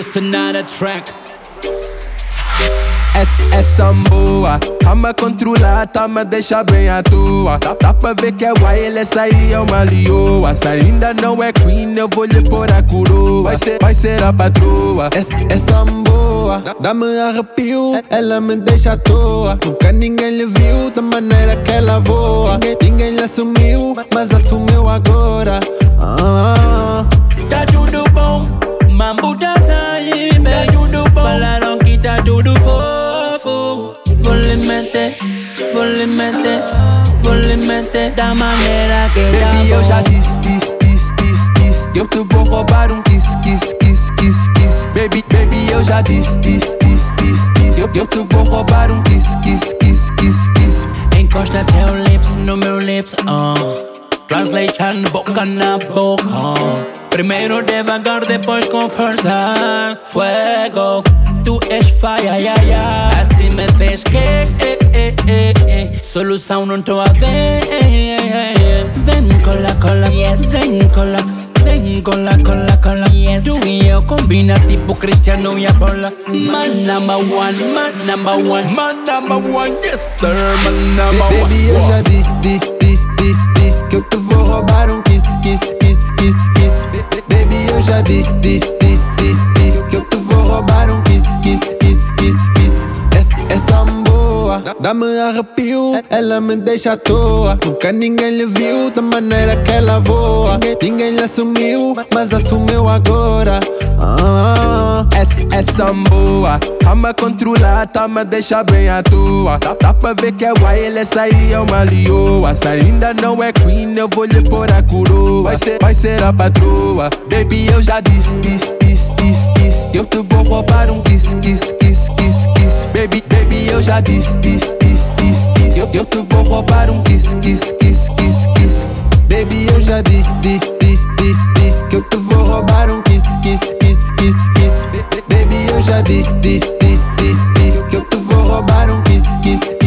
just another track. Essa boa, tá-me a controlar, tá-me a deixar bem à toa. Tá pra ver que é wild, essa aí é uma lioa. Se ainda não é queen, eu vou lhe pôr a coroa. Vai ser a patroa. Essa boa, dá-me arrepio, ela me deixa à toa. Nunca ninguém lhe viu da maneira que ela voa. Ninguém lhe assumiu, mas assumiu agora. Tá tudo bom, mambo tá saindo. Tá tudo bom, falaram que tá tudo fofo. Vou lhe meter da maneira que tá bom. Baby, eu já disse, que eu te vou roubar um kiss. Baby, eu já disse, que eu te vou roubar um kiss. Encosta teu lips no meu lips, Translation, boca na boca. Primeiro devagar, depois com força. Fuego, tu és fire, assim me fez que solução não tô a ver. Vem cola, yes, vem cola. Vem cola, yes. Tu e eu combina tipo Cristiano e a bola. Man number one, yes sir, man number one. Baby, eu já disse, que eu te vou roubar um kiss. Baby, eu já disse, que eu te vou roubar um kiss. Essa boa, dá-me arrepio, ela me deixa à toa. Nunca ninguém lhe viu da maneira que ela voa. Ninguém lhe assumiu, mas assumiu agora. Essa boa, tá-me a controlar, tá-me a deixar bem à toa. Tá pra ver que é wild, essa aí é uma lioa. Se ainda não é queen, eu vou lhe pôr a coroa. Vai ser a patroa. Baby, eu já disse, que eu te vou roubar um kiss. Baby, eu já disse, que eu te vou roubar um kiss. Baby, eu já disse, que eu te vou roubar um kiss. Baby, eu já disse, que eu te vou roubar um kiss.